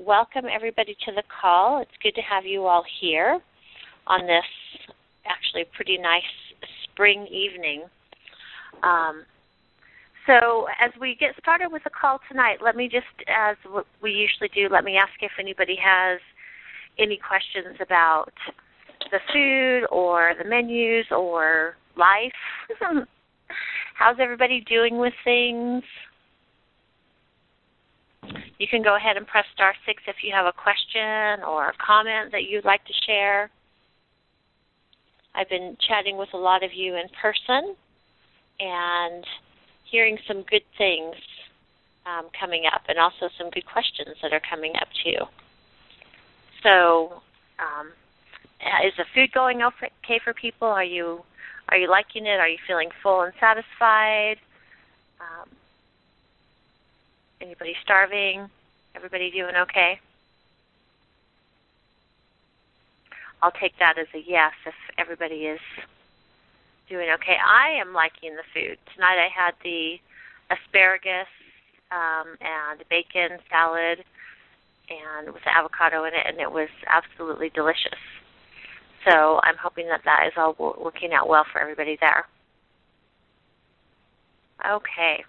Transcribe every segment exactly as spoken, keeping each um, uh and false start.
welcome everybody to the call. It's good to have you all here on this actually pretty nice spring evening. Um, so as we get started with the call tonight, let me just, as we usually do, let me ask if anybody has any questions about the food or the menus or life. How's everybody doing with things? You can go ahead and press star six if you have a question or a comment that you'd like to share. I've been chatting with a lot of you in person and hearing some good things um, coming up, and also some good questions that are coming up too. So, um, is the food going okay for people? Are you are you liking it? Are you feeling full and satisfied? Um, anybody starving? Everybody doing okay? I'll take that as a yes if everybody is doing okay. I am liking the food. Tonight I had the asparagus um, and bacon salad and with avocado in it, and it was absolutely delicious. So I'm hoping that that is all working out well for everybody there. Okay.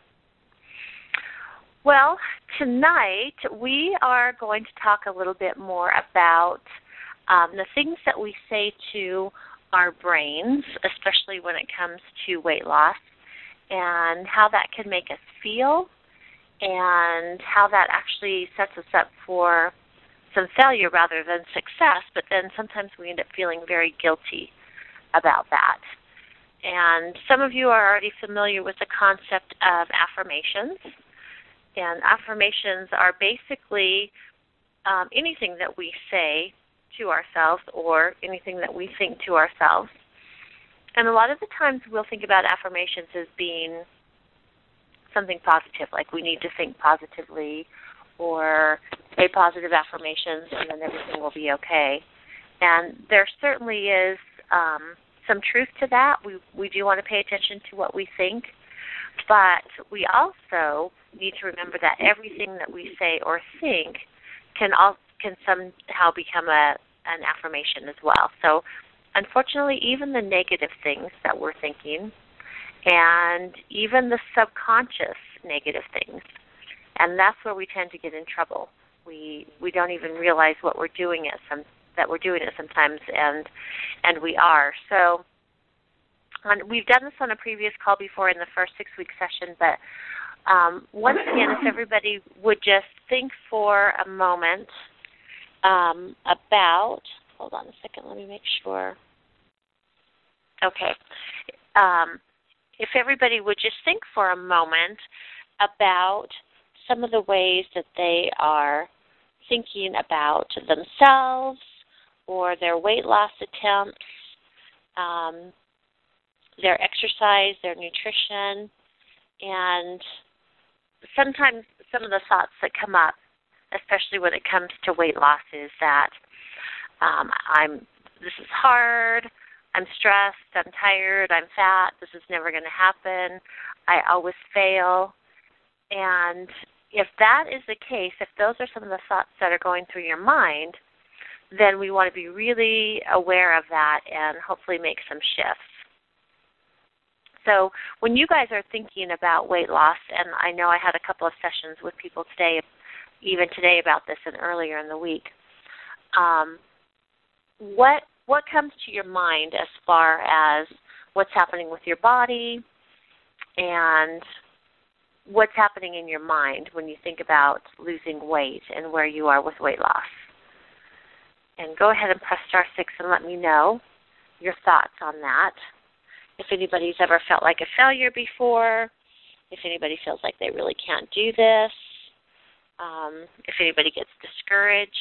Well, tonight we are going to talk a little bit more about um, the things that we say to our brains, especially when it comes to weight loss, and how that can make us feel, and how that actually sets us up for some failure rather than success, but then sometimes we end up feeling very guilty about that. And some of you are already familiar with the concept of affirmations, and affirmations are basically um, anything that we say to ourselves or anything that we think to ourselves. And a lot of the times we'll think about affirmations as being something positive, like we need to think positively or say positive affirmations and then everything will be okay. And there certainly is um, some truth to that. We, we do want to pay attention to what we think, but we also need to remember that everything that we say or think can all, can somehow become a an affirmation as well. So unfortunately, even the negative things that we're thinking and even the subconscious negative things, and that's where we tend to get in trouble. We we don't even realize what we're doing it some that we're doing it sometimes, and and we are. So on, we've done this on a previous call before in the first six-week session, but um, once again, if everybody would just think for a moment um, about, hold on a second, let me make sure. Okay. Um, if everybody would just think for a moment about some of the ways that they are thinking about themselves or their weight loss attempts, um, their exercise, their nutrition, and sometimes some of the thoughts that come up, especially when it comes to weight loss, is that um, I'm. This is hard. I'm stressed. I'm tired. I'm fat. This is never going to happen. I always fail. And if that is the case, if those are some of the thoughts that are going through your mind, then we want to be really aware of that and hopefully make some shifts. So when you guys are thinking about weight loss, and I know I had a couple of sessions with people today, even today about this and earlier in the week, um, what what comes to your mind as far as what's happening with your body and what's happening in your mind when you think about losing weight and where you are with weight loss? And go ahead and press star six and let me know your thoughts on that. If anybody's ever felt like a failure before, if anybody feels like they really can't do this, um, if anybody gets discouraged,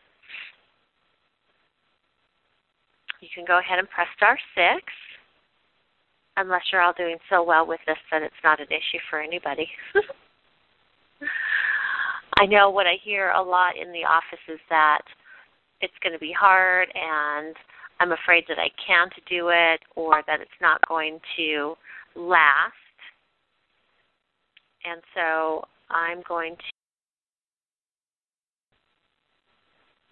you can go ahead and press star six, unless you're all doing so well with this that it's not an issue for anybody. I know what I hear a lot in the office is that it's going to be hard and I'm afraid that I can't do it or that it's not going to last. And so I'm going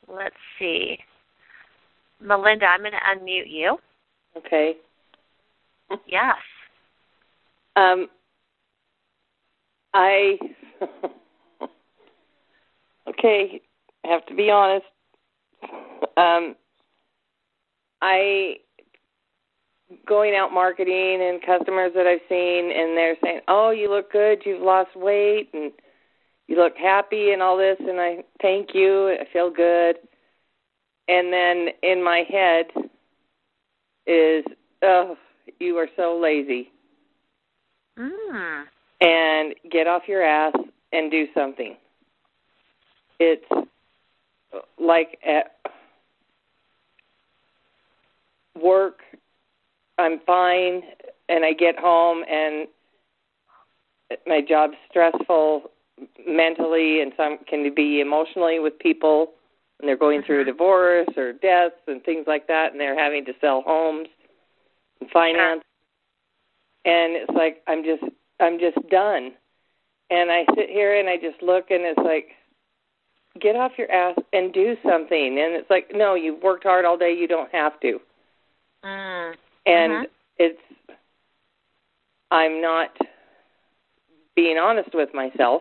let's see. Melinda, I'm going to unmute you. Okay. Yes. Um, I, okay, I have to be honest. Um, I, going out marketing and customers that I've seen, and they're saying, oh, you look good, you've lost weight, and you look happy and all this, and I thank you, I feel good. And then in my head is, oh, you are so lazy. Mm. And get off your ass and do something. It's like at work, I'm fine, and I get home, and my job's stressful mentally, and some can be emotionally with people, and they're going through a divorce or deaths and things like that, and they're having to sell homes and finance. Sure. And it's like I'm just I'm just done. And I sit here and I just look, and it's like, get off your ass and do something. And it's like, no, you've worked hard all day, you don't have to. Mm. And uh-huh. it's, I'm not being honest with myself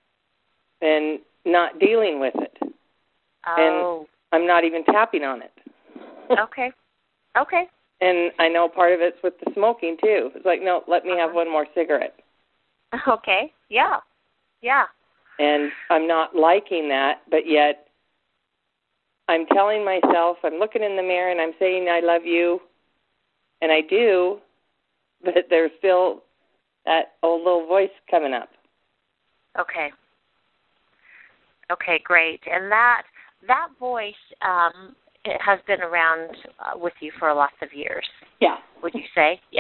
and not dealing with it. Oh. And I'm not even tapping on it. Okay. Okay. And I know part of it's with the smoking, too. It's like, no, let me uh-huh. have one more cigarette. Okay. Yeah. Yeah. And I'm not liking that, but yet I'm telling myself, I'm looking in the mirror and I'm saying I love you, and I do, but there's still that old little voice coming up. Okay. Okay, great. And that that voice um, it has been around uh, with you for lots of years. Yeah. Would you say? Yeah.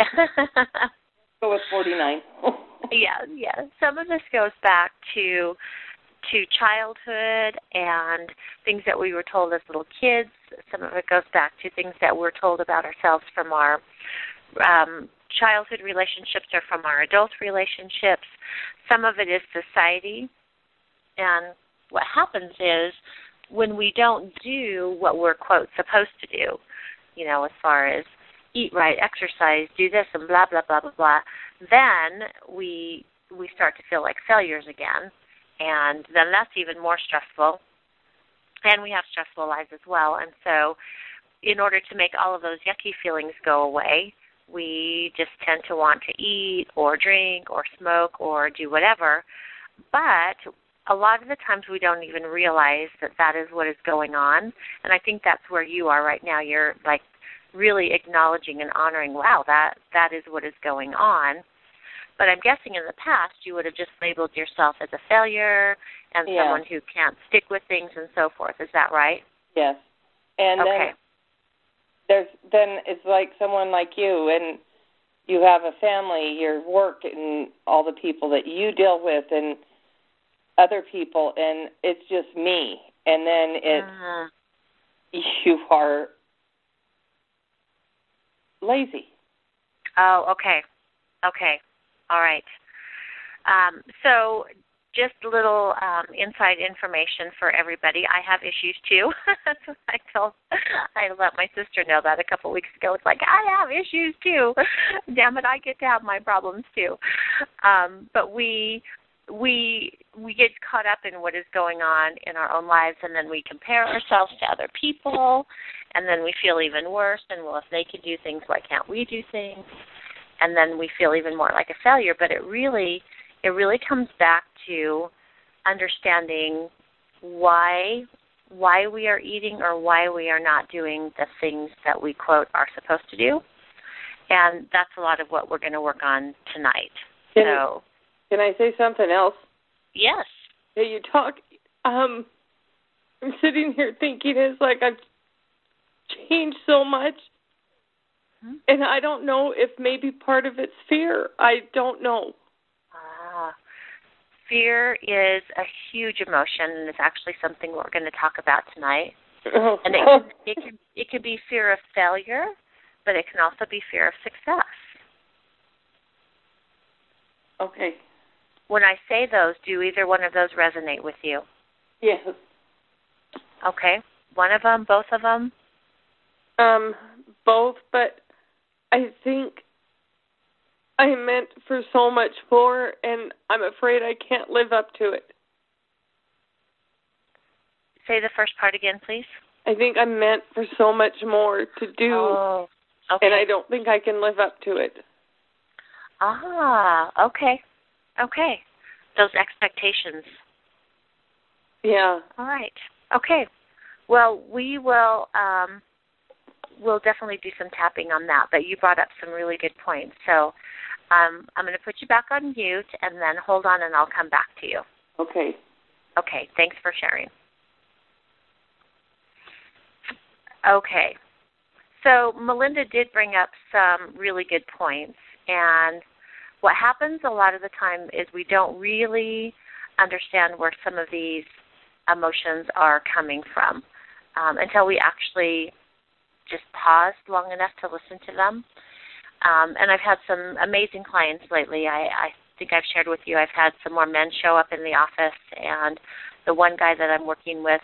Go with forty-nine. yeah, yeah. Some of this goes back to to childhood and things that we were told as little kids. Some of it goes back to things that we're told about ourselves from our um, childhood relationships or from our adult relationships. Some of it is society. And what happens is when we don't do what we're, quote, supposed to do, you know, as far as eat right, exercise, do this, and blah, blah, blah, blah, blah, then we we start to feel like failures again. And then that's even more stressful. And we have stressful lives as well. And so in order to make all of those yucky feelings go away, we just tend to want to eat or drink or smoke or do whatever. But a lot of the times we don't even realize that that is what is going on. And I think that's where you are right now. You're like really acknowledging and honoring, wow, that, that is what is going on. But I'm guessing in the past you would have just labeled yourself as a failure and yeah. someone who can't stick with things and so forth. Is that right? Yes. And okay. then there's then it's like someone like you, and you have a family, your work, and all the people that you deal with, and other people, and it's just me. And then it's uh-huh. you are lazy. Oh, okay. Okay. All right. Um, so just a little um, inside information for everybody. I have issues, too. I told, I let my sister know that a couple weeks ago. It's like, I have issues, too. Damn it, I get to have my problems, too. Um, but we we we get caught up in what is going on in our own lives, and then we compare ourselves to other people, and then we feel even worse. And, well, if they can do things, why can't we do things? And then we feel even more like a failure. But it really, it really comes back to understanding why, why we are eating or why we are not doing the things that we, quote, are supposed to do. And that's a lot of what we're going to work on tonight. Can, so, can I say something else? Yes. Yeah, you talk. Um, I'm sitting here thinking it's like I've changed so much. And I don't know if maybe part of it's fear. I don't know. Ah, fear is a huge emotion, and it's actually something we're going to talk about tonight. Oh. And it can, it can it can be fear of failure, but it can also be fear of success. Okay. When I say those, do either one of those resonate with you? Yes. Okay. one of them, both of them? Um, both, but I think I meant for so much more, and I'm afraid I can't live up to it. Say the first part again, please. I think I'm meant for so much more to do, oh, okay. and I don't think I can live up to it. Ah, okay. Okay. Those expectations. Yeah. All right. Okay. Well, we will um, we'll definitely do some tapping on that, but you brought up some really good points. So um, I'm going to put you back on mute, and then hold on, and I'll come back to you. Okay. Okay. Thanks for sharing. Okay. So Melinda did bring up some really good points, and what happens a lot of the time is we don't really understand where some of these emotions are coming from um, until we actually just pause long enough to listen to them. Um, and I've had some amazing clients lately. I, I think I've shared with you I've had some more men show up in the office, and the one guy that I'm working with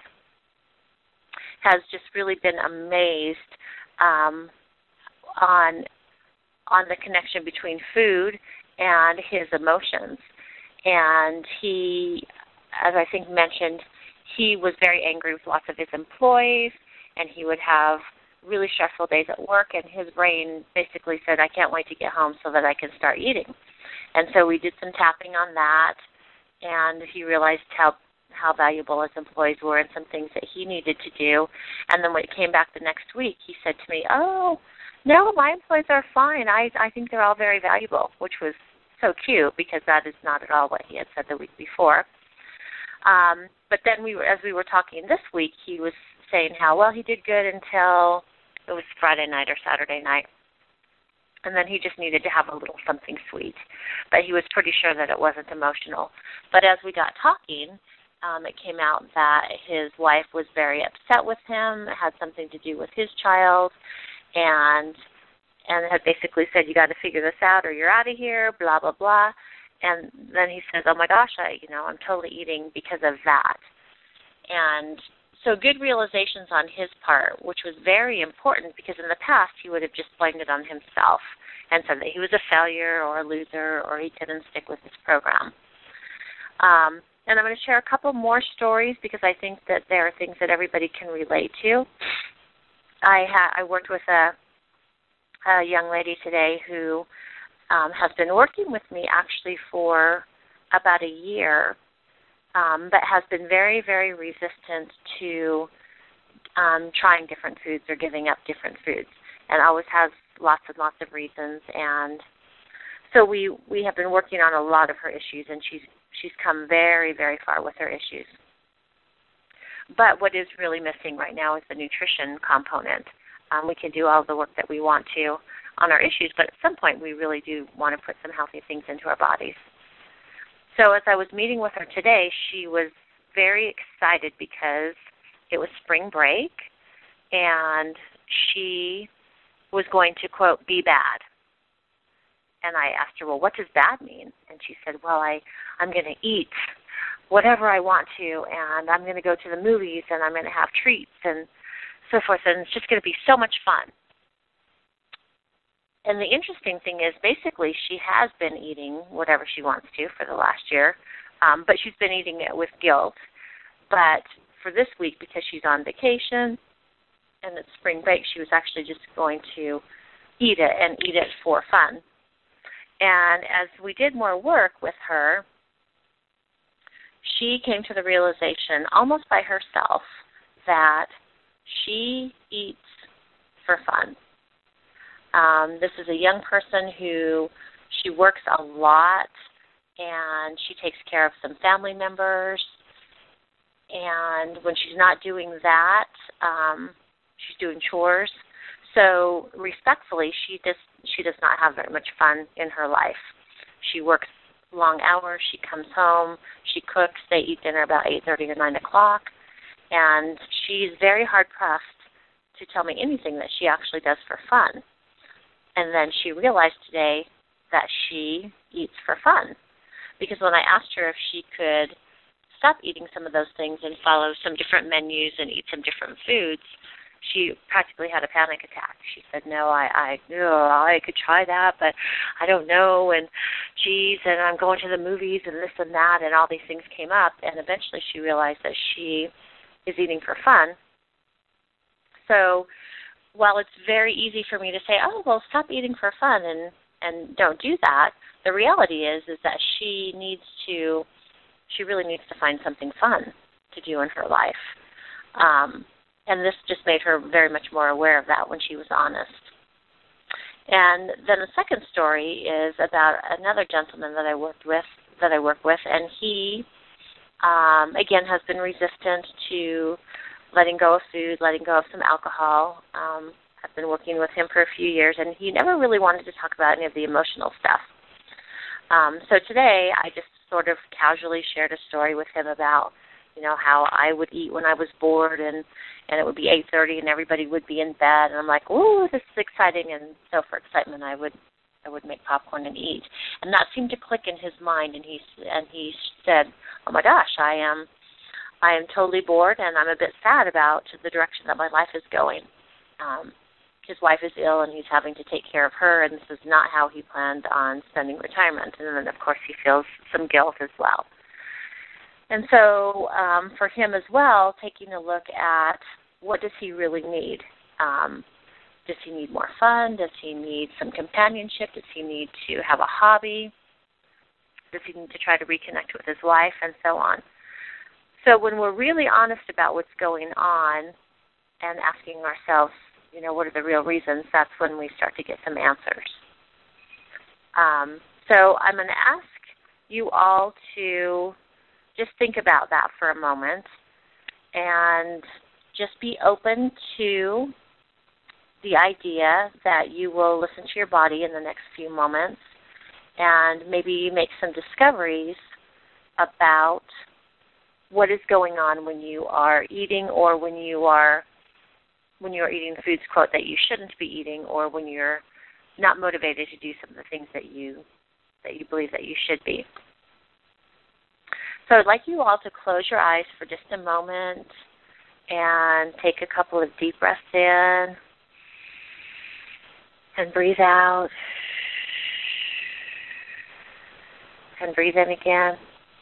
has just really been amazed um, on on the connection between food and his emotions. And he, as I think mentioned, he was very angry with lots of his employees, and he would have really stressful days at work, and his brain basically said, I can't wait to get home so that I can start eating. And so we did some tapping on that, and he realized how how valuable his employees were and some things that he needed to do. And then when he came back the next week, he said to me, oh, no, my employees are fine. I, I think they're all very valuable, which was so cute because that is not at all what he had said the week before. Um, but then we were, as we were talking this week, he was saying how, well, he did good until it was Friday night or Saturday night. And then he just needed to have a little something sweet. But he was pretty sure that it wasn't emotional. But as we got talking, Um, it came out that his wife was very upset with him. It had something to do with his child, and and had basically said, you got to figure this out or you're out of here, blah, blah, blah. And then he says, oh, my gosh, I, you know, I'm totally eating because of that. And so good realizations on his part, which was very important because in the past he would have just blamed it on himself and said that he was a failure or a loser or he couldn't stick with his program. Um And I'm going to share a couple more stories because I think that there are things that everybody can relate to. I ha- I worked with a, a young lady today who um, has been working with me actually for about a year, um, but has been very, very resistant to um, trying different foods or giving up different foods, and always has lots and lots of reasons. And so we, we have been working on a lot of her issues, and she's She's come very, very far with her issues. But what is really missing right now is the nutrition component. Um, we can do all the work that we want to on our issues, but at some point we really do want to put some healthy things into our bodies. So as I was meeting with her today, she was very excited because it was spring break, and she was going to, quote, be bad. And I asked her, well, what does bad mean? And she said, well, I, I'm going to eat whatever I want to, and I'm going to go to the movies, and I'm going to have treats and so forth, and it's just going to be so much fun. And the interesting thing is basically she has been eating whatever she wants to for the last year, um, but she's been eating it with guilt. But for this week, because she's on vacation and it's spring break, she was actually just going to eat it and eat it for fun. And as we did more work with her, she came to the realization almost by herself that she eats for fun. Um, this is a young person who she works a lot, and she takes care of some family members. And when she's not doing that, um, she's doing chores. So respectfully, she just she does not have very much fun in her life. She works long hours. She comes home. She cooks. They eat dinner about eight thirty or nine o'clock. And she's very hard-pressed to tell me anything that she actually does for fun. And then she realized today that she eats for fun. Because when I asked her if she could stop eating some of those things and follow some different menus and eat some different foods, she practically had a panic attack. She said, no, I I, oh, I could try that, but I don't know, and geez, and I'm going to the movies and this and that, and all these things came up, and eventually she realized that she is eating for fun. So while it's very easy for me to say, oh, well, stop eating for fun and, and don't do that, the reality is is that she needs to, she really needs to find something fun to do in her life. Um, and this just made her very much more aware of that when she was honest. And then the second story is about another gentleman that I worked with, that I work with, and he, um, again, has been resistant to letting go of food, letting go of some alcohol. Um, I've been working with him for a few years, and he never really wanted to talk about any of the emotional stuff. Um, so today I just sort of casually shared a story with him about, you know, how I would eat when I was bored, and, and it would be eight thirty and everybody would be in bed, and I'm like, ooh, this is exciting, and so for excitement I would I would make popcorn and eat. And that seemed to click in his mind, and he and he said, oh my gosh, I am I am totally bored, and I'm a bit sad about the direction that my life is going. Um, his wife is ill, and he's having to take care of her, and this is not how he planned on spending retirement. And then, of course, he feels some guilt as well. And so um, for him as well, taking a look at what does he really need? Um, does he need more fun? Does he need some companionship? Does he need to have a hobby? Does he need to try to reconnect with his wife, and so on? So when we're really honest about what's going on and asking ourselves, you know, what are the real reasons, that's when we start to get some answers. Um, so I'm going to ask you all to just think about that for a moment and just be open to the idea that you will listen to your body in the next few moments and maybe make some discoveries about what is going on when you are eating, or when you are when you are eating the foods, quote, that you shouldn't be eating, or when you're not motivated to do some of the things that you that you believe that you should be. So I'd like you all to close your eyes for just a moment and take a couple of deep breaths in and breathe out and breathe in again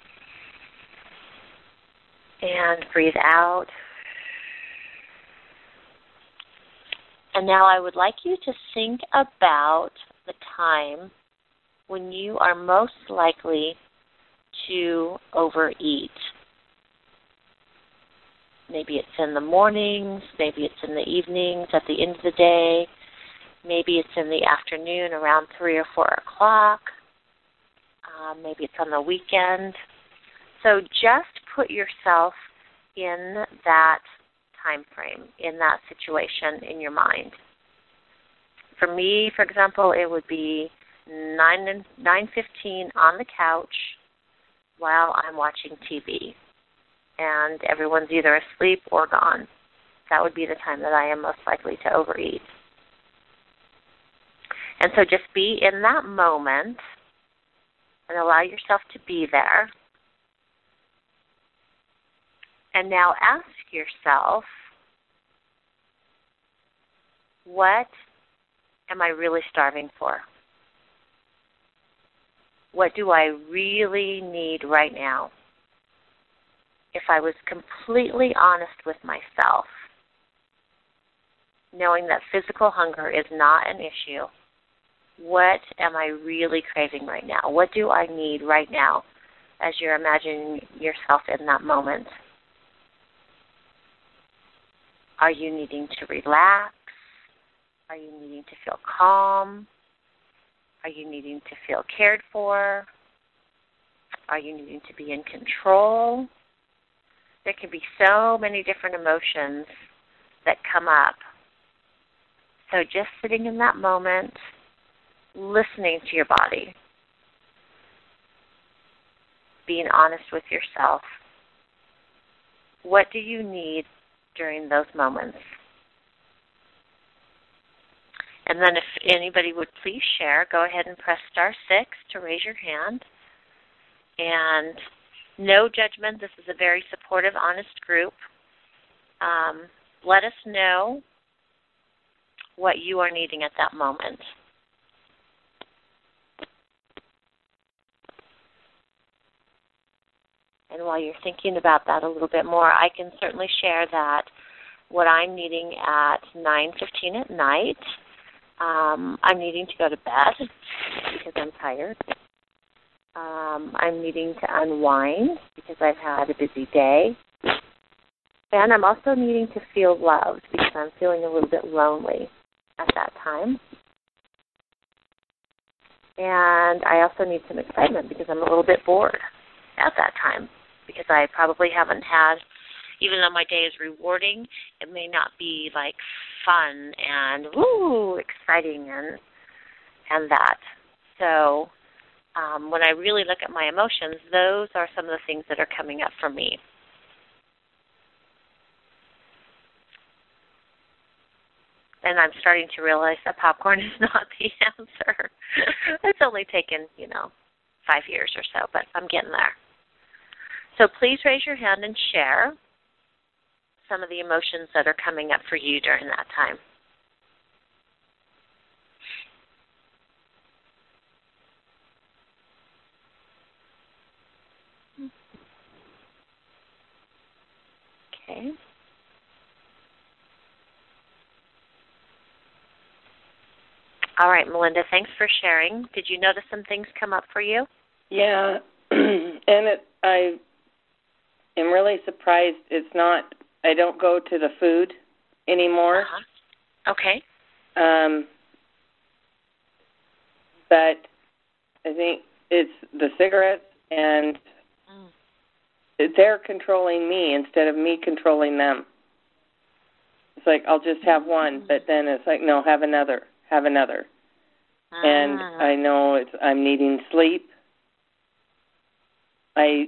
and breathe out. And now I would like you to think about the time when you are most likely to overeat. Maybe it's in the mornings, maybe it's in the evenings, at the end of the day, maybe it's in the afternoon around three or four o'clock, um, maybe it's on the weekend. So just put yourself in that time frame, in that situation in your mind. For me, for example, it would be nine nine fifteen on the couch while I'm watching T V, and everyone's either asleep or gone. That would be the time that I am most likely to overeat. And so just be in that moment and allow yourself to be there. And now ask yourself, what am I really starving for? What do I really need right now? If I was completely honest with myself, knowing that physical hunger is not an issue, what am I really craving right now? What do I need right now as you're imagining yourself in that moment? Are you needing to relax? Are you needing to feel calm? Are you needing to feel cared for? Are you needing to be in control? There can be so many different emotions that come up. So just sitting in that moment, listening to your body, being honest with yourself. What do you need during those moments? And then if anybody would please share, go ahead and press star six to raise your hand. And No judgment. This is a very supportive, honest group. Um, let us know what you are needing at that moment. And while you're thinking about that a little bit more, I can certainly share that what I'm needing at nine fifteen at night, um, I'm needing to go to bed because I'm tired. Um, I'm needing to unwind because I've had a busy day. And I'm also needing to feel loved because I'm feeling a little bit lonely at that time. And I also need some excitement because I'm a little bit bored at that time because I probably haven't had, even though my day is rewarding, it may not be like fun and woo, exciting and and that. So um, when I really look at my emotions, those are some of the things that are coming up for me. And I'm starting to realize that popcorn is not the answer. It's only taken, you know, five years or so, but I'm getting there. So please raise your hand and share some of the emotions that are coming up for you during that time. Okay. All right, Melinda, thanks for sharing. Did you notice some things come up for you? Yeah, and it, I am really surprised it's not, I don't go to the food anymore. Uh-huh. Okay. Um, but I think it's the cigarettes, and mm. they're controlling me instead of me controlling them. It's like, I'll just have one, but then it's like, no, have another, have another. Ah. And I know it's, I'm needing sleep. I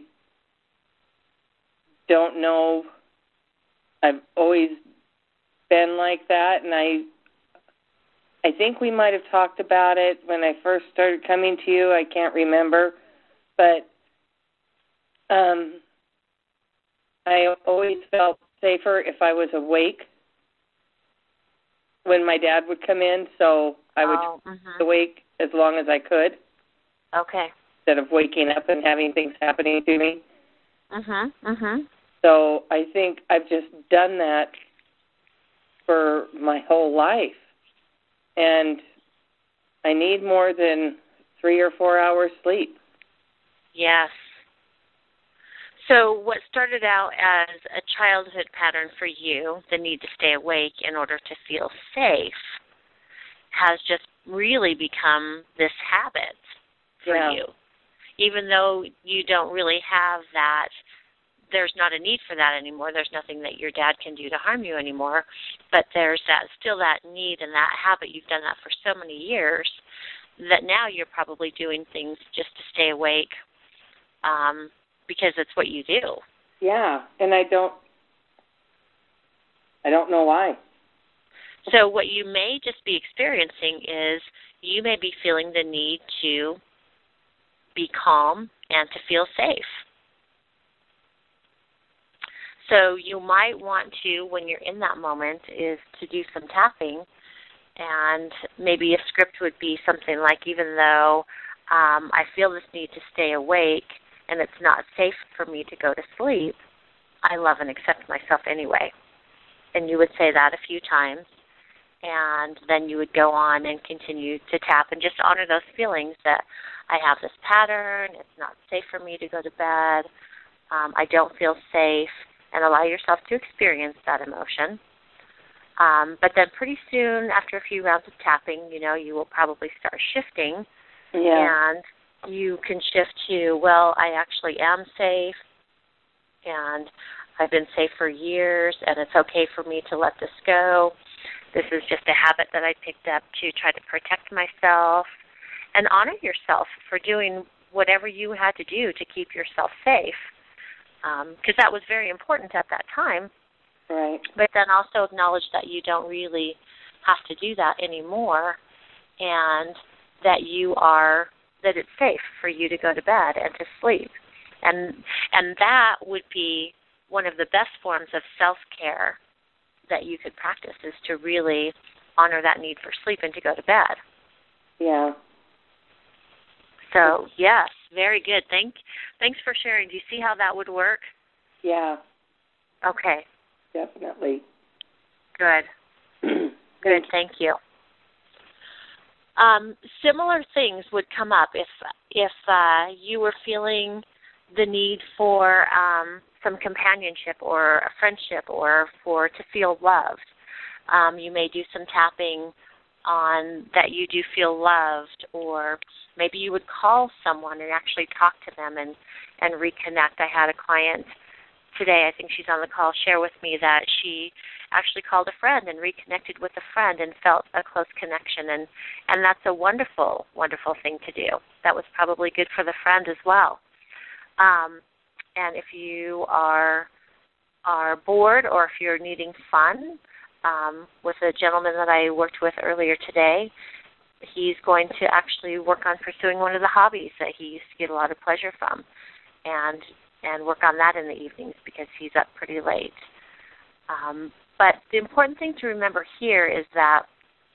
don't know. I've always been like that, and I I think we might have talked about it when I first started coming to you. I can't remember. But um, I always felt safer if I was awake when my dad would come in, so I would oh, mm-hmm. stay awake as long as I could. Okay. Instead of waking up and having things happening to me. Mhm. Mhm. So I think I've just done that for my whole life. And I need more than three or four hours sleep. Yes. So what started out as a childhood pattern for you, the need to stay awake in order to feel safe, has just really become this habit for yeah. you. Even though you don't really have that, there's not a need for that anymore. There's nothing that your dad can do to harm you anymore. But there's that still that need and that habit. You've done that for so many years that now you're probably doing things just to stay awake um, because it's what you do. Yeah, and I don't, I don't know why. So what you may just be experiencing is you may be feeling the need to be calm and to feel safe. So you might want to, when you're in that moment, is to do some tapping, and maybe a script would be something like, even though um, I feel this need to stay awake and it's not safe for me to go to sleep, I love and accept myself anyway. And you would say that a few times, and then you would go on and continue to tap and just honor those feelings that I have this pattern, it's not safe for me to go to bed, um, I don't feel safe, and allow yourself to experience that emotion. Um, but then pretty soon, after a few rounds of tapping, you know, you will probably start shifting, yeah. and you can shift to, well, I actually am safe, and I've been safe for years, and it's okay for me to let this go. This is just a habit that I picked up to try to protect myself, and honor yourself for doing whatever you had to do to keep yourself safe, because um, that was very important at that time. Right. But then also acknowledge that you don't really have to do that anymore, and that you are, that it's safe for you to go to bed and to sleep. And and that would be one of the best forms of self-care that you could practice, is to really honor that need for sleep and to go to bed. Yeah. So, yes, very good. Thank, thanks for sharing. Do you see how that would work? Yeah. Okay. Definitely. Good. Good, thank you. Um, similar things would come up if if uh, you were feeling the need for um, some companionship or a friendship, or for to feel loved. Um, you may do some tapping on that you do feel loved, or maybe you would call someone and actually talk to them and, and reconnect. I had a client today, I think she's on the call, share with me that she actually called a friend and reconnected with a friend and felt a close connection, and, and that's a wonderful, wonderful thing to do. That was probably good for the friend as well. Um, and if you are are bored, or if you're needing fun, um, with a gentleman that I worked with earlier today, he's going to actually work on pursuing one of the hobbies that he used to get a lot of pleasure from, and and work on that in the evenings because he's up pretty late. Um, but the important thing to remember here is that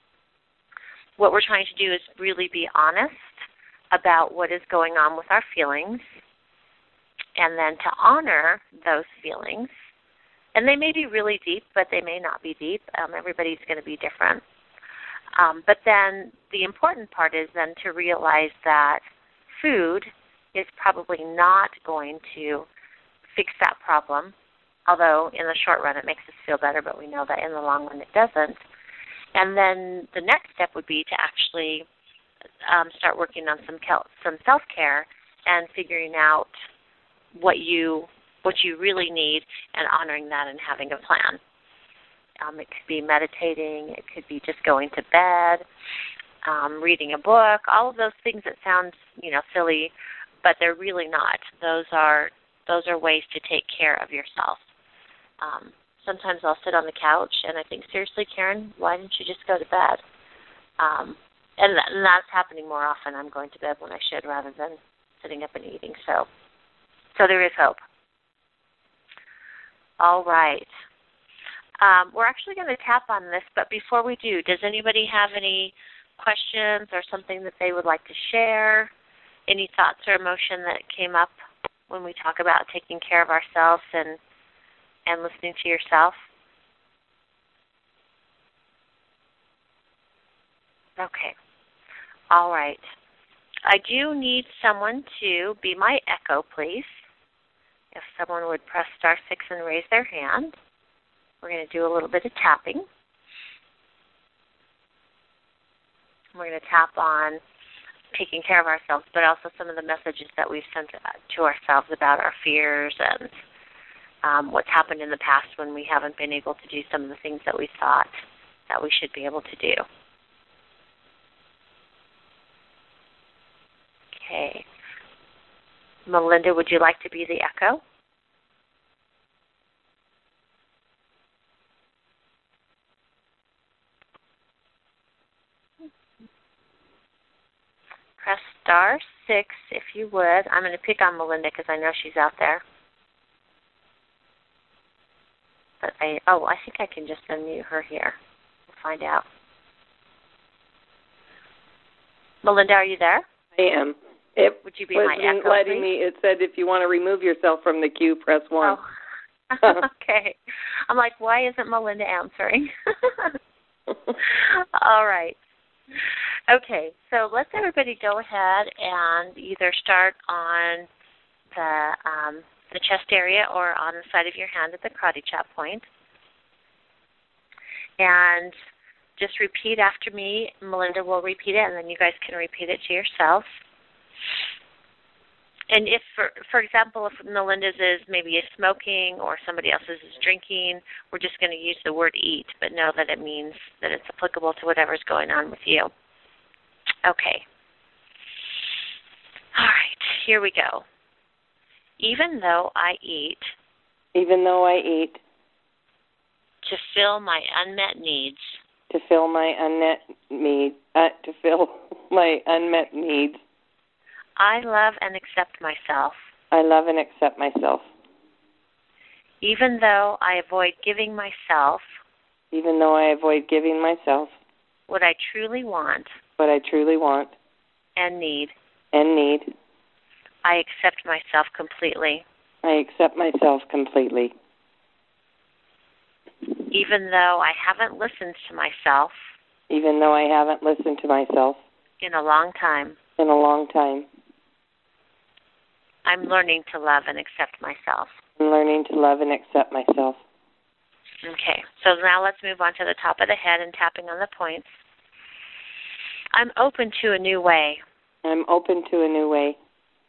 what we're trying to do is really be honest about what is going on with our feelings, and then to honor those feelings. And they may be really deep, but they may not be deep. Um, everybody's going to be different. Um, but then the important part is then to realize that food is probably not going to fix that problem, although in the short run it makes us feel better, but we know that in the long run it doesn't. And then the next step would be to actually um, start working on some kel- some self-care and figuring out what you what you really need, and honoring that and having a plan. Um, it could be meditating, it could be just going to bed, um, reading a book, all of those things that sound, you know, silly, but they're really not. Those are those are ways to take care of yourself. Um, sometimes I'll sit on the couch and I think, seriously, Karen, why didn't you just go to bed? Um, and, that, and that's happening more often. I'm going to bed when I should rather than sitting up and eating. So, so there is hope. All right. Um, we're actually going to tap on this, but before we do, does anybody have any questions or something that they would like to share? Any thoughts or emotion that came up when we talk about taking care of ourselves and and listening to yourself? Okay. All right. I do need someone to be my echo, please. If someone would press star six and raise their hand. We're going to do a little bit of tapping. We're going to tap on taking care of ourselves, but also some of the messages that we've sent to ourselves about our fears and um, what's happened in the past when we haven't been able to do some of the things that we thought that we should be able to do. Okay. Melinda, would you like to be the echo? Press star six if you would. I'm going to pick on Melinda because I know she's out there. But I, oh, I think I can just unmute her here. We'll find out. Melinda, are you there? I am. It would you be my echo, letting please? me. It said if you want to remove yourself from the queue, press one. Oh. Okay. I'm like, why isn't Melinda answering? All right. Okay, so let's everybody go ahead and either start on the um, the chest area or on the side of your hand at the karate chop point. And just repeat after me. Melinda will repeat it, and then you guys can repeat it to yourself. And if, for, for example, if Melinda's is maybe is smoking or somebody else's is drinking, we're just going to use the word eat, but know that it means that it's applicable to whatever's going on with you. Okay. All right, here we go. Even though I eat. Even though I eat. To fill my unmet needs. To fill my unmet need. Uh, to fill my unmet needs. I love and accept myself. I love and accept myself. Even though I avoid giving myself Even though I avoid giving myself what I truly want what I truly want and need, and need, I accept myself completely. I accept myself completely. Even though I haven't listened to myself Even though I haven't listened to myself in a long time, in a long time, I'm learning to love and accept myself. I'm learning to love and accept myself. Okay, so now let's move on to the top of the head and tapping on the points. I'm open to a new way. I'm open to a new way.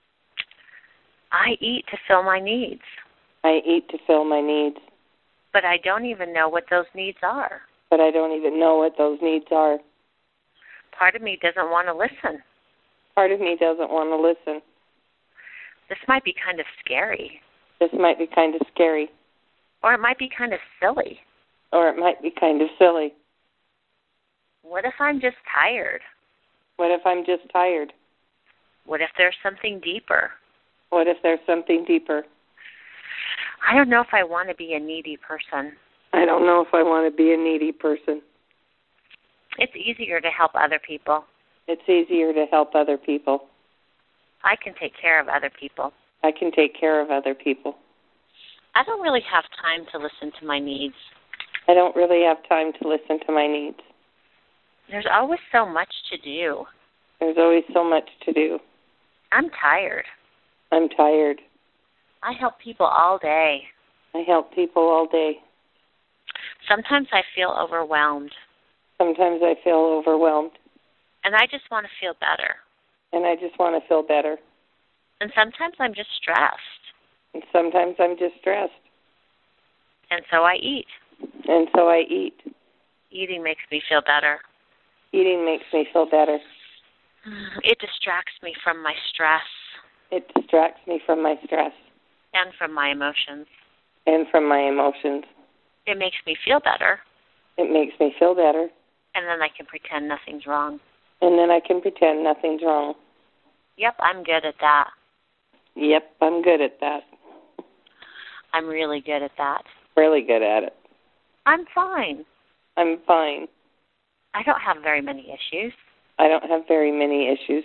I eat to fill my needs, I eat to fill my needs, but I don't even know what those needs are. but I don't even know what those needs are. Part of me doesn't want to listen. Part of me doesn't want to listen. This might be kind of scary, This might be kind of scary, or it might be kind of silly. or it might be kind of silly. What if I'm just tired? What if I'm just tired? What if there's something deeper? What if there's something deeper? I don't know if I want to be a needy person. I don't know if I want to be a needy person. It's easier to help other people. It's easier to help other people. I can take care of other people. I can take care of other people. I don't really have time to listen to my needs. I don't really have time to listen to my needs. There's always so much to do. There's always so much to do. I'm tired. I'm tired. I help people all day. I help people all day. Sometimes I feel overwhelmed, Sometimes I feel overwhelmed, and I just want to feel better. and I just want to feel better. And sometimes I'm just stressed, And sometimes I'm just stressed, and so I eat. and so I eat. Eating makes me feel better. Eating makes me feel better. It distracts me from my stress It distracts me from my stress and from my emotions. and from my emotions. It makes me feel better, It makes me feel better, and then I can pretend nothing's wrong. and then I can pretend nothing's wrong. Yep, I'm good at that. Yep, I'm good at that. I'm really good at that. Really good at it. I'm fine. I'm fine. I don't have very many issues, I don't have very many issues,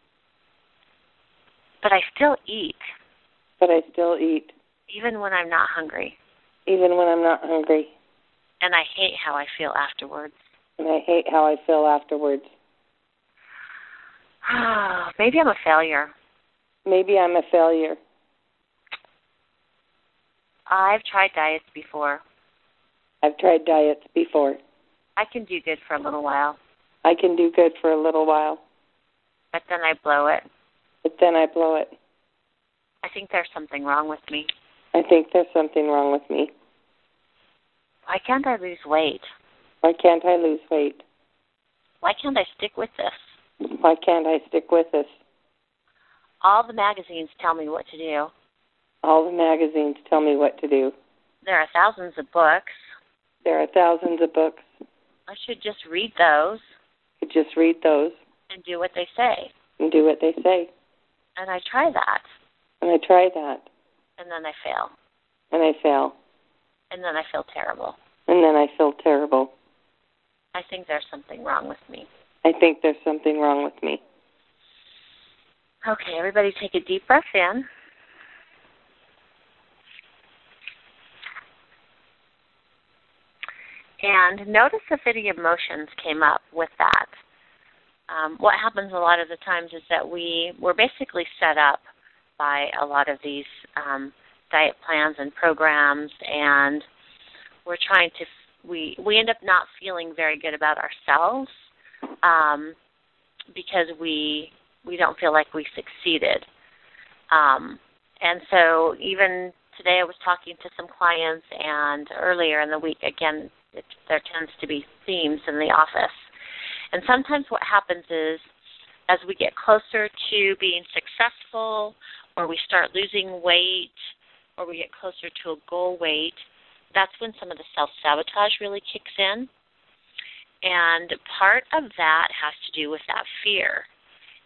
but I still eat, but I still eat, even when I'm not hungry. even when I'm not hungry. And I hate how I feel afterwards. And I hate how I feel afterwards. Maybe I'm a failure. Maybe I'm a failure. I've tried diets before. I've tried diets before. I can do good for a little while, I can do good for a little while, but then I blow it. but then I blow it. I think there's something wrong with me. I think there's something wrong with me. Why can't I lose weight? Why can't I lose weight? Why can't I stick with this? Why can't I stick with this? All the magazines tell me what to do. All the magazines tell me what to do. There are thousands of books. There are thousands of books. I should just read those You just read those and do what they say. and do what they say. And I try that, And I try that, and then I fail. and I fail. And then I feel terrible. And then I feel terrible. I think there's something wrong with me. I think there's something wrong with me. Okay, everybody take a deep breath in. And notice if any emotions came up with that. Um, what happens a lot of the times is that we, we're basically set up by a lot of these um, diet plans and programs, and we're trying to, we, we end up not feeling very good about ourselves um, because we, we don't feel like we succeeded. Um, and so even today I was talking to some clients, and earlier in the week, again, it, there tends to be themes in the office. And sometimes what happens is as we get closer to being successful, or we start losing weight, or we get closer to a goal weight, that's when some of the self-sabotage really kicks in. And part of that has to do with that fear.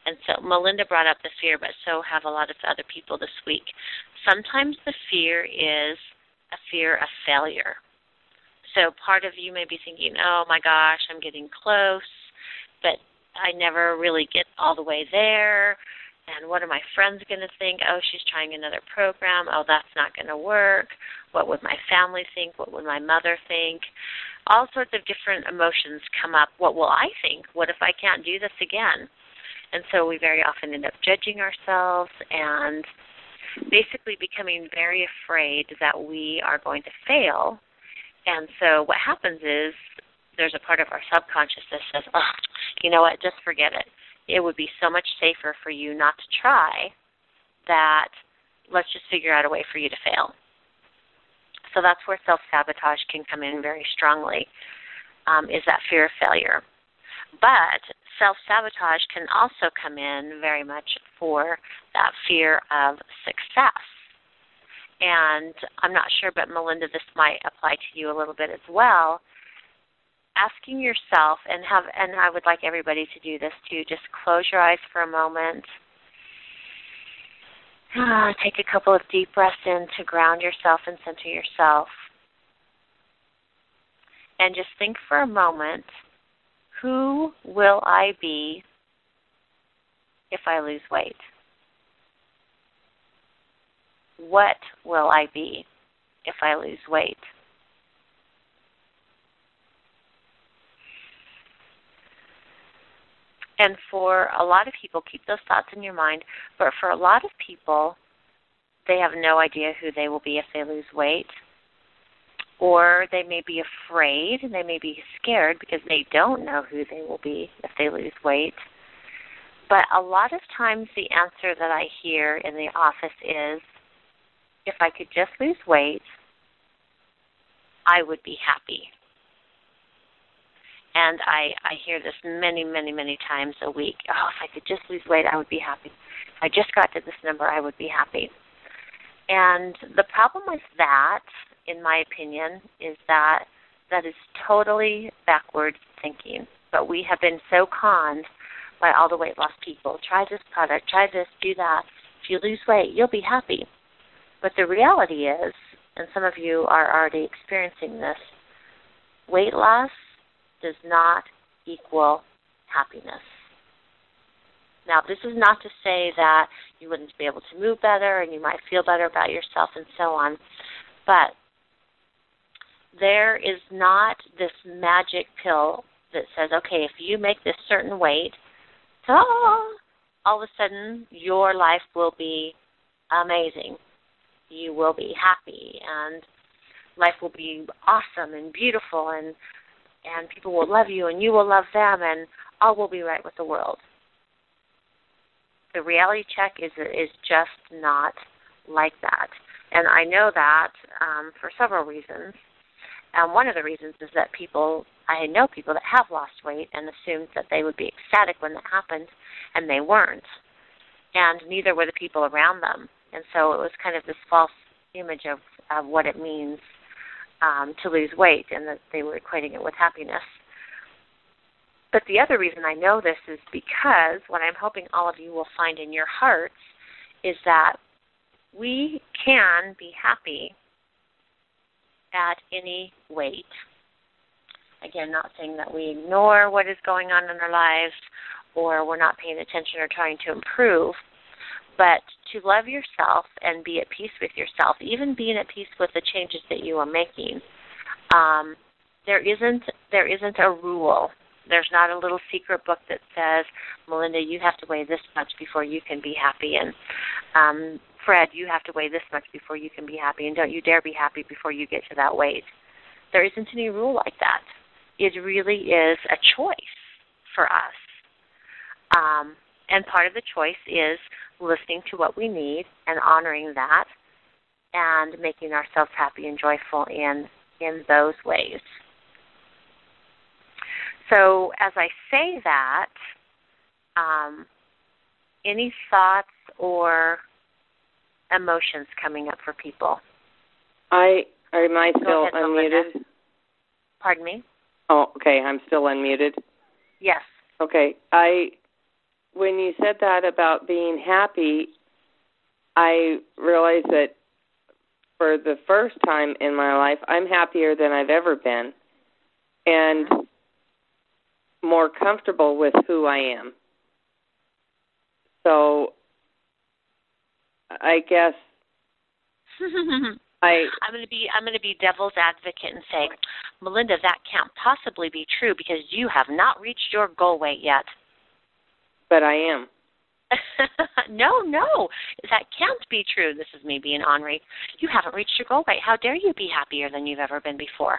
And so Melinda brought up the fear, but so have a lot of other people this week. Sometimes the fear is a fear of failure. So part of you may be thinking, oh, my gosh, I'm getting close, but I never really get all the way there. And what are my friends going to think? Oh, she's trying another program. Oh, that's not going to work. What would my family think? What would my mother think? All sorts of different emotions come up. What will I think? What if I can't do this again? And so we very often end up judging ourselves and basically becoming very afraid that we are going to fail. And so what happens is there's a part of our subconscious that says, oh, you know what, just forget it. It would be so much safer for you not to try that let's just figure out a way for you to fail. So that's where self-sabotage can come in very strongly, um, is that fear of failure. But self-sabotage can also come in very much for that fear of success. And I'm not sure, but Melinda, this might apply to you a little bit as well. Asking yourself, and have, and I would like everybody to do this too, just close your eyes for a moment. Ah, take a couple of deep breaths in to ground yourself and center yourself. And just think for a moment, who will I be if I lose weight? What will I be if I lose weight? And for a lot of people, keep those thoughts in your mind, but for a lot of people, they have no idea who they will be if they lose weight. Or they may be afraid, and they may be scared because they don't know who they will be if they lose weight. But a lot of times the answer that I hear in the office is, if I could just lose weight, I would be happy. And I, I hear this many, many, many times a week. Oh, if I could just lose weight, I would be happy. If I just got to this number, I would be happy. And the problem with that, in my opinion, is that that is totally backwards thinking. But we have been so conned by all the weight loss people. Try this product, try this, do that. If you lose weight, you'll be happy. But the reality is, and some of you are already experiencing this, weight loss does not equal happiness. Now, this is not to say that you wouldn't be able to move better and you might feel better about yourself and so on, but there is not this magic pill that says, okay, if you make this certain weight, ta-da, all of a sudden your life will be amazing. You will be happy and life will be awesome and beautiful, and and people will love you and you will love them, and all will be right with the world. The reality check is is just not like that. And I know that um, for several reasons. And one of the reasons is that people, I know people that have lost weight and assumed that they would be ecstatic when that happened, and they weren't. And neither were the people around them. And so it was kind of this false image of, of what it means um, to lose weight, and that they were equating it with happiness. But the other reason I know this is because what I'm hoping all of you will find in your hearts is that we can be happy at any weight. Again, not saying that we ignore what is going on in our lives or we're not paying attention or trying to improve, but to love yourself and be at peace with yourself, even being at peace with the changes that you are making. Um, there isn't there isn't a rule. There's not a little secret book that says, Melinda, you have to weigh this much before you can be happy, and um, Fred, you have to weigh this much before you can be happy, and don't you dare be happy before you get to that weight. There isn't any rule like that. It really is a choice for us. Um, and part of the choice is listening to what we need and honoring that and making ourselves happy and joyful in, in those ways. So as I say that, um, any thoughts or emotions coming up for people? I am I still ahead, unmuted? Melinda. Pardon me? Oh, okay. I'm still unmuted. Yes. Okay. I when you said that about being happy, I realized that for the first time in my life, I'm happier than I've ever been and more comfortable with who I am. So I guess I I'm going to be I'm going to be devil's advocate and say, Melinda, that can't possibly be true because you have not reached your goal weight yet. But I am. no, no, that can't be true. This is me being ornery. You haven't reached your goal weight. How dare you be happier than you've ever been before?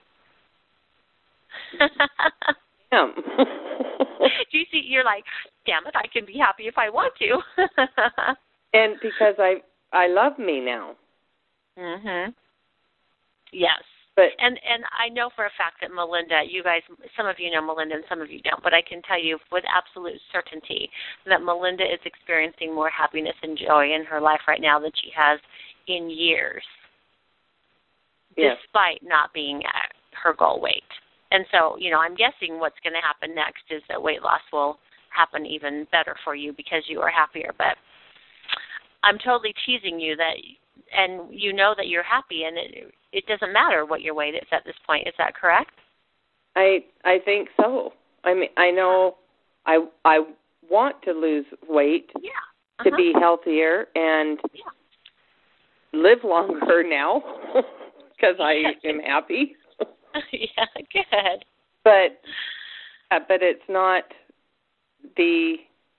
Yeah. Do you see? You're like, damn it, I can be happy if I want to. And because I I love me now. Mhm. Yes. But and and I know for a fact that Melinda, you guys, some of you know Melinda and some of you don't, but I can tell you with absolute certainty that Melinda is experiencing more happiness and joy in her life right now than she has in years, yes. despite not being at her goal weight. And so, you know, I'm guessing what's going to happen next is that weight loss will happen even better for you because you are happier. But I'm totally teasing you that, and you know that you're happy, and it it doesn't matter what your weight is at this point. Is that correct? I I think so. I mean, I know I I want to lose weight yeah. uh-huh. to be healthier and yeah. live longer now because I am happy. Yeah, good. But uh, but it's not the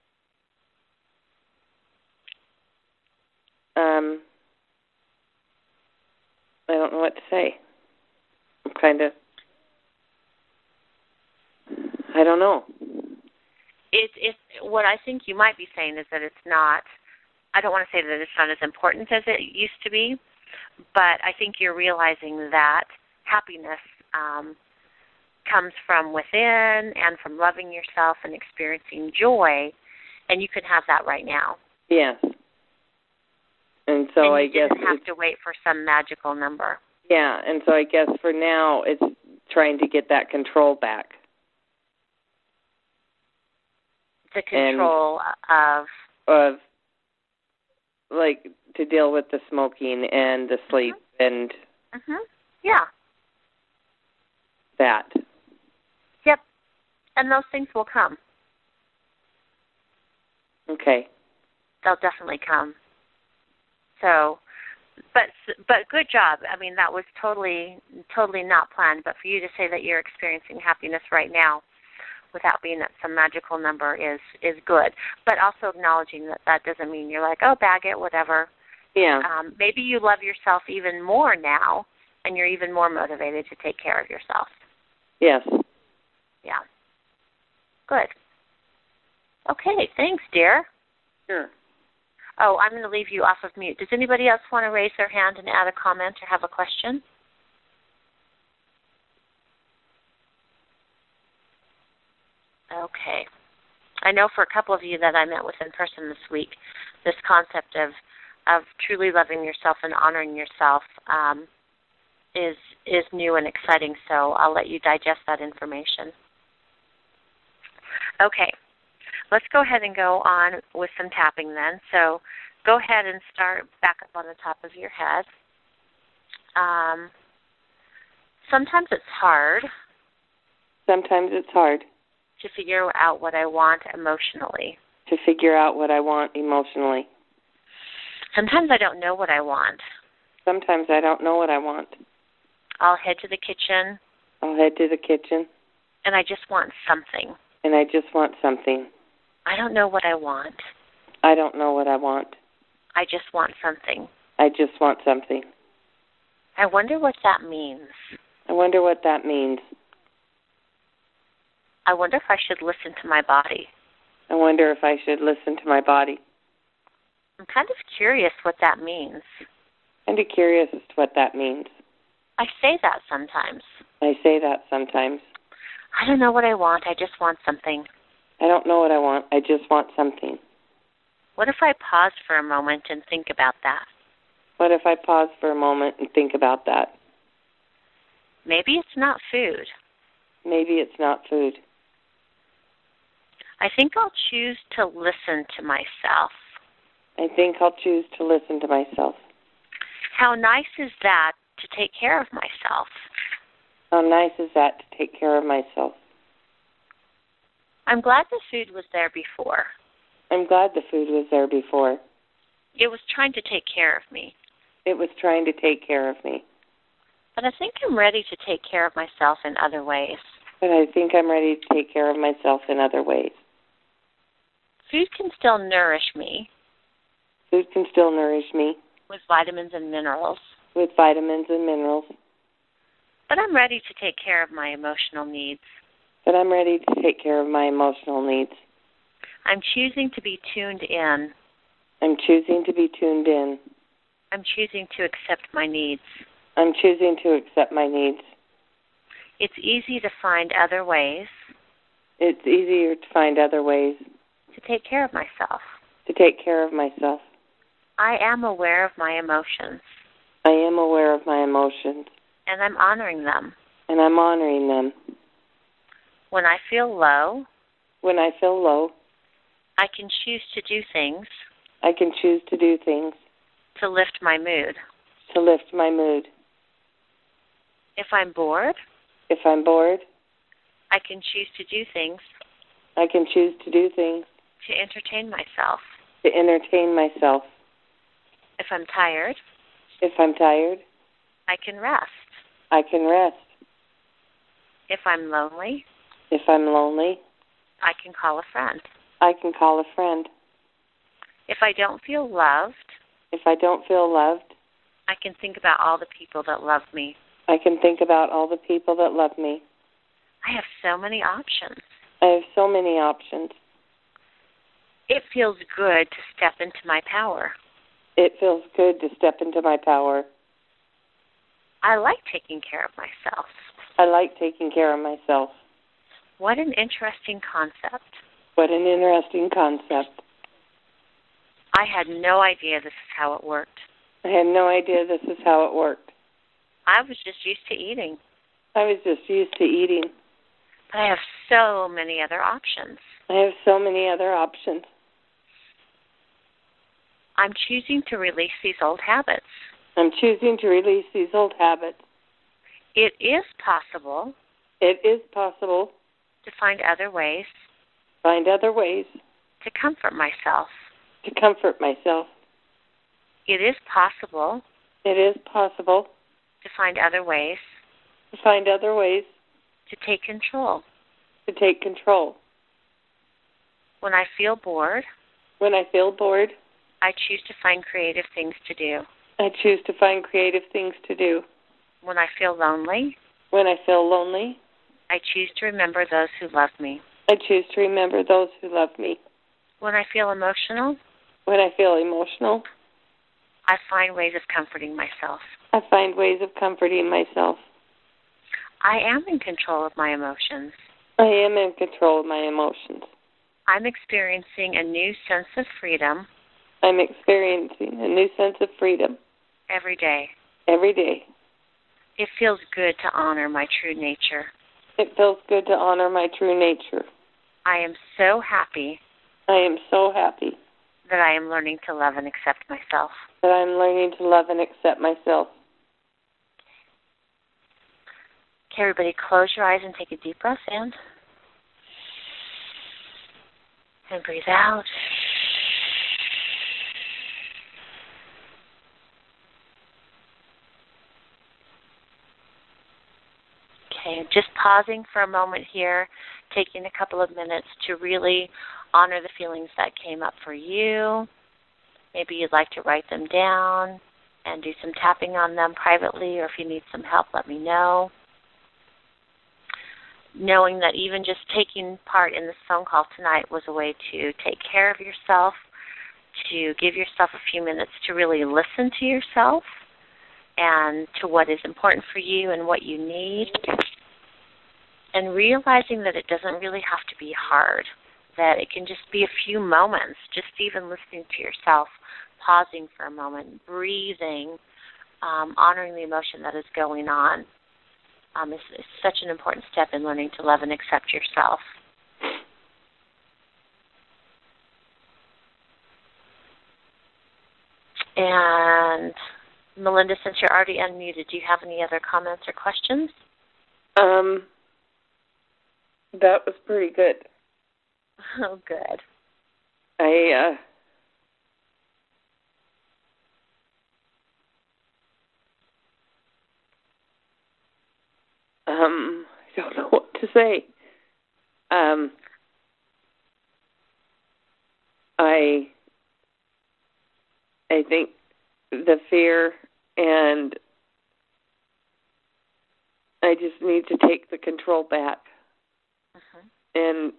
um I don't know what to say. I'm kind of I don't know. It's it's what I think you might be saying is that it's not. I don't want to say that it's not as important as it used to be, but I think you're realizing that happiness um, comes from within and from loving yourself and experiencing joy, and you can have that right now. Yes. And so and I you guess didn't have to wait for some magical number. Yeah, and so I guess for now it's trying to get that control back. The control and of of like to deal with the smoking and the sleep uh-huh. and uh-huh. yeah. that. Yep. And those things will come. Okay. They'll definitely come. So, but but good job. I mean, that was totally totally not planned. But for you to say that you're experiencing happiness right now, without being at some magical number, is is good. But also acknowledging that that doesn't mean you're like, oh, bag it, whatever. Yeah. Um, maybe you love yourself even more now, and you're even more motivated to take care of yourself. Yes. Yeah. Good. Okay. Thanks, dear. Sure. Oh, I'm going to leave you off of mute. Does anybody else want to raise their hand and add a comment or have a question? Okay. I know for a couple of you that I met with in person this week, this concept of of truly loving yourself and honoring yourself um, is is new and exciting, so I'll let you digest that information. Okay. Let's go ahead and go on with some tapping then. So go ahead and start back up on the top of your head. Um, sometimes it's hard. Sometimes it's hard. To figure out what I want emotionally. To figure out what I want emotionally. Sometimes I don't know what I want. Sometimes I don't know what I want. I'll head to the kitchen. I'll head to the kitchen. And I just want something. And I just want something. I don't know what I want. I don't know what I want. I just want something. I just want something. I wonder what that means. I wonder what that means. I wonder if I should listen to my body. I wonder if I should listen to my body. I'm kind of curious what that means. Kind of curious as to what that means. I say that sometimes. I say that sometimes. I don't know what I want. I just want something. I don't know what I want. I just want something. What if I pause for a moment and think about that? What if I pause for a moment and think about that? Maybe it's not food. Maybe it's not food. I think I'll choose to listen to myself. I think I'll choose to listen to myself. How nice is that to take care of myself? How nice is that to take care of myself? I'm glad the food was there before. I'm glad the food was there before. It was trying to take care of me. It was trying to take care of me. But I think I'm ready to take care of myself in other ways. But I think I'm ready to take care of myself in other ways. Food can still nourish me. Food can still nourish me. With vitamins and minerals. With vitamins and minerals. But I'm ready to take care of my emotional needs. But I'm ready to take care of my emotional needs. I'm choosing to be tuned in. I'm choosing to be tuned in. I'm choosing to accept my needs. I'm choosing to accept my needs. It's easy to find other ways. It's easier to find other ways. To take care of myself. To take care of myself. I am aware of my emotions. I am aware of my emotions. And I'm honoring them. And I'm honoring them. When I feel low. When I feel low. I can choose to do things. I can choose to do things. To lift my mood. To lift my mood. If I'm bored. If I'm bored. I can choose to do things. I can choose to do things. To entertain myself. To entertain myself. If I'm tired. If I'm tired. I can rest. I can rest. If I'm lonely. If I'm lonely. I can call a friend. I can call a friend. If I don't feel loved. If I don't feel loved. I can think about all the people that love me. I can think about all the people that love me. I have so many options. I have so many options. It feels good to step into my power. It feels good to step into my power. I like taking care of myself. I like taking care of myself. What an interesting concept. What an interesting concept. I had no idea this is how it worked. I had no idea this is how it worked. I was just used to eating. I was just used to eating. But I have so many other options. I have so many other options. I'm choosing to release these old habits. I'm choosing to release these old habits. It is possible. It is possible. To find other ways. Find other ways. To comfort myself. To comfort myself. It is possible. It is possible. To find other ways. To find other ways. To take control. To take control. When I feel bored. When I feel bored. I choose to find creative things to do. I choose to find creative things to do. When I feel lonely. When I feel lonely. I choose to remember those who love me. I choose to remember those who love me. When I feel emotional. When I feel emotional. I find ways of comforting myself. I find ways of comforting myself. I am in control of my emotions. I am in control of my emotions. I'm experiencing a new sense of freedom. I'm experiencing a new sense of freedom. Every day. Every day. It feels good to honor my true nature. It feels good to honor my true nature. I am so happy. I am so happy. That I am learning to love and accept myself. That I'm learning to love and accept myself. Okay, everybody, close your eyes and take a deep breath in. And breathe out. Okay, just pausing for a moment here, taking a couple of minutes to really honor the feelings that came up for you. Maybe you'd like to write them down and do some tapping on them privately, or if you need some help, let me know. Knowing that even just taking part in this phone call tonight was a way to take care of yourself, to give yourself a few minutes to really listen to yourself and to what is important for you and what you need, and realizing that it doesn't really have to be hard, that it can just be a few moments, just even listening to yourself, pausing for a moment, breathing, um, honoring the emotion that is going on. Um, is, is such an important step in learning to love and accept yourself. And Melinda, since you're already unmuted, do you have any other comments or questions? Um, that was pretty good. Oh, good. I, uh, um, I don't know what to say. Um, I, I think the fear and I just need to take the control back. Uh-huh. And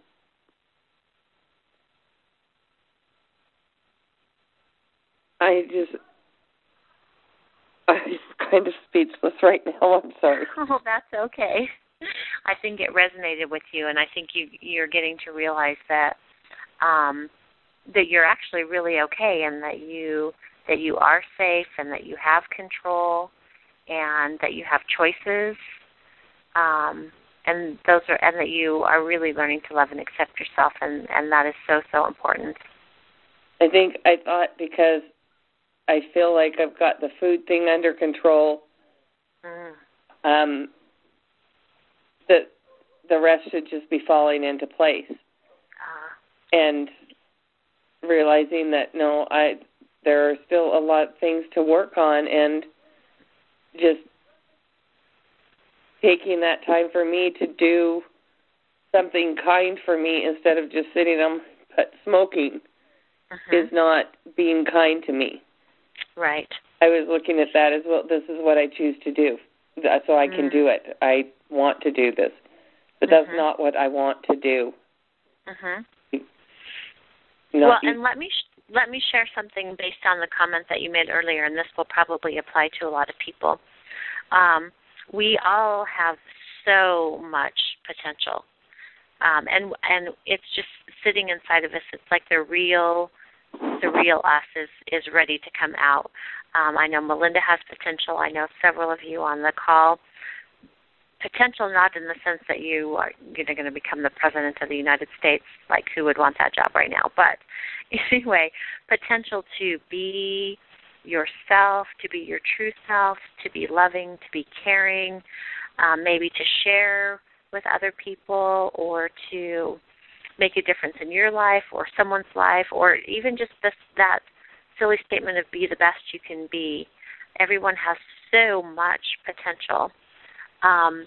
I just, I'm kind of speechless right now. I'm sorry. Oh, that's okay. I think it resonated with you, and I think you, you're getting to realize that um, that you're actually really okay, and that you that you are safe, and that you have control, and that you have choices, um, and those are, and that you are really learning to love and accept yourself, and, and that is so so important. I think I thought because I feel like I've got the food thing under control, Mm. um, that the rest should just be falling into place. Uh, And realizing that, no, I there are still a lot of things to work on, and just taking that time for me to do something kind for me instead of just sitting on but smoking uh-huh. is not being kind to me. Right. I was looking at that as, well, this is what I choose to do, so I can mm. do it. I want to do this, but uh-huh. that's not what I want to do. Uh-huh. Not well, you. and let me sh- let me share something based on the comment that you made earlier, and this will probably apply to a lot of people. Um, we all have so much potential, um, and and it's just sitting inside of us. It's like the real the real us is is ready to come out. Um, I know Melinda has potential. I know several of you on the call. Potential not in the sense that you are you know, going to become the president of the United States, like who would want that job right now, but anyway, potential to be yourself, to be your true self, to be loving, to be caring, um, maybe to share with other people, or to make a difference in your life or someone's life, or even just this, that silly statement of be the best you can be. Everyone has so much potential. Um,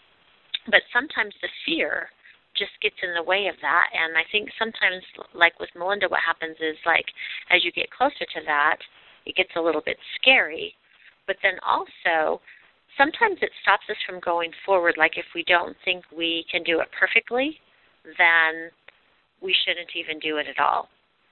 but sometimes the fear just gets in the way of that, and I think sometimes, like with Melinda, what happens is, like, as you get closer to that, it gets a little bit scary, but then also sometimes it stops us from going forward. Like, if we don't think we can do it perfectly, then we shouldn't even do it at all.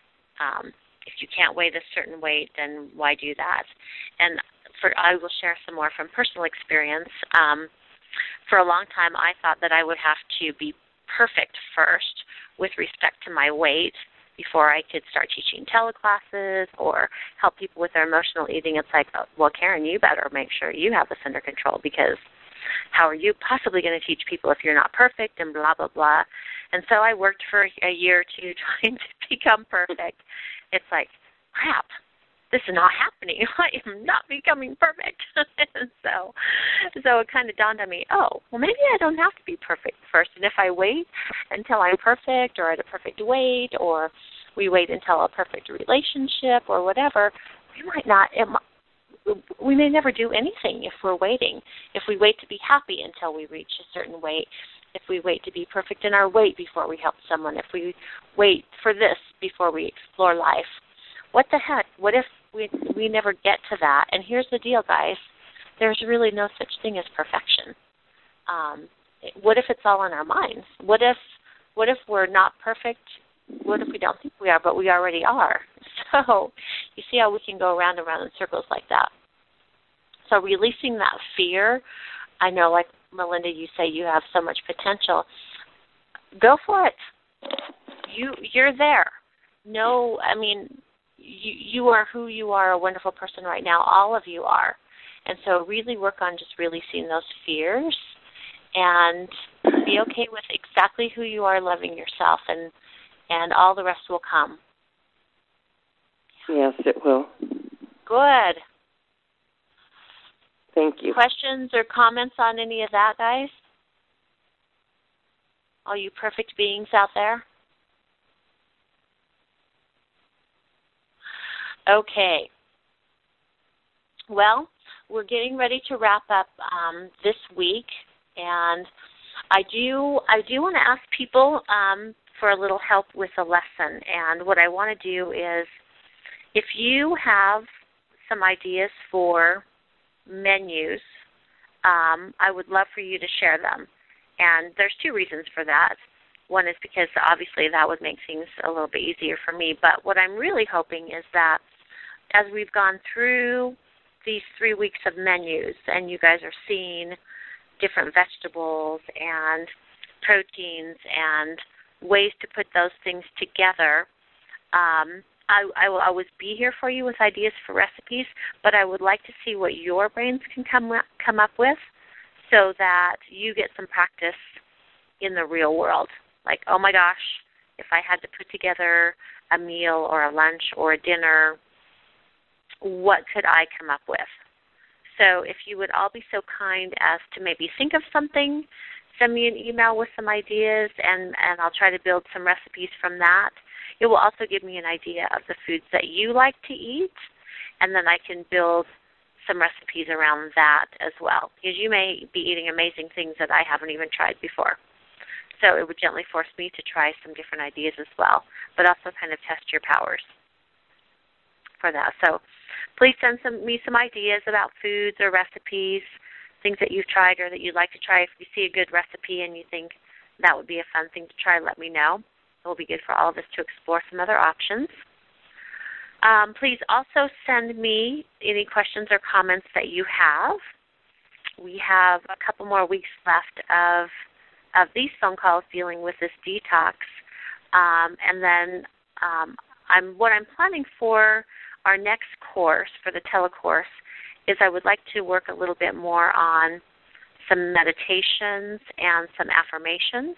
Um, if you can't weigh this certain weight, then why do that? And for I will share some more from personal experience. Um, for a long time, I thought that I would have to be perfect first with respect to my weight before I could start teaching teleclasses or help people with their emotional eating. It's like, well, Karen, you better make sure you have this under control, because how are you possibly going to teach people if you're not perfect, and blah, blah, blah. And so I worked for a year or two trying to become perfect. It's like, crap, this is not happening. I am not becoming perfect. And so so it kind of dawned on me, oh, well, maybe I don't have to be perfect first. And if I wait until I'm perfect, or at a perfect weight, or we wait until a perfect relationship or whatever, we might not, it might, we may never do anything if we're waiting. If we wait to be happy until we reach a certain weight, if we wait to be perfect in our weight before we help someone, if we wait for this before we explore life, what the heck? What if we we never get to that? And here's the deal, guys. There's really no such thing as perfection. Um, what if it's all in our minds? What if what if we're not perfect? What if we don't think we are, but we already are? So you see how we can go around and around in circles like that. So releasing that fear, I know, like Melinda, you say you have so much potential. Go for it. You you're there. No, I mean, you you are who you are, a wonderful person right now. All of you are. And so really work on just releasing those fears and be okay with exactly who you are, loving yourself, and and all the rest will come. Yes, it will. good. Thank you. Questions or comments on any of that, guys? All you perfect beings out there? Okay. Well, we're getting ready to wrap up um, this week, and I do I do want to ask people um, for a little help with a lesson. And what I want to do is, if you have some ideas for menus, um, I would love for you to share them. And there's two reasons for that. One is because obviously that would make things a little bit easier for me. But what I'm really hoping is that as we've gone through these three weeks of menus and you guys are seeing different vegetables and proteins and ways to put those things together, um, I, I will always be here for you with ideas for recipes, but I would like to see what your brains can come come up with so that you get some practice in the real world. Like, oh my gosh, if I had to put together a meal or a lunch or a dinner, what could I come up with? So if you would all be so kind as to maybe think of something, send me an email with some ideas, and, and I'll try to build some recipes from that. It will also give me an idea of the foods that you like to eat, and then I can build some recipes around that as well, because you may be eating amazing things that I haven't even tried before. So it would gently force me to try some different ideas as well, but also kind of test your powers for that. So please send some, me some ideas about foods or recipes, things that you've tried or that you'd like to try. If you see a good recipe and you think that would be a fun thing to try, let me know. It will be good for all of us to explore some other options. Um, please also send me any questions or comments that you have. We have a couple more weeks left of of these phone calls dealing with this detox. Um, and then um, I'm what I'm planning for our next course, for the telecourse, is I would like to work a little bit more on some meditations and some affirmations.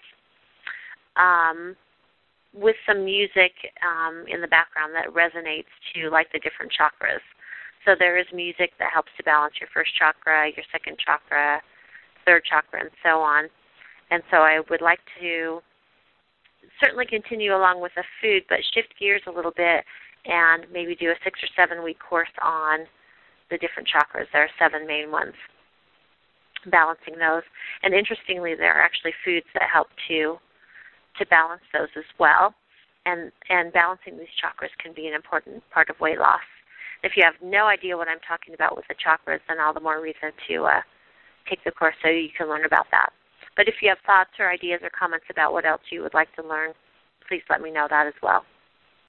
Um, with some music um, in the background that resonates to, like, the different chakras. So there is music that helps to balance your first chakra, your second chakra, third chakra, and so on. And so I would like to certainly continue along with the food, but shift gears a little bit and maybe do a six- or seven-week course on the different chakras. There are seven main ones, balancing those. And interestingly, there are actually foods that help to to balance those as well, and, and balancing these chakras can be an important part of weight loss. If you have no idea what I'm talking about with the chakras, then all the more reason to uh, take the course so you can learn about that. But if you have thoughts or ideas or comments about what else you would like to learn, please let me know that as well.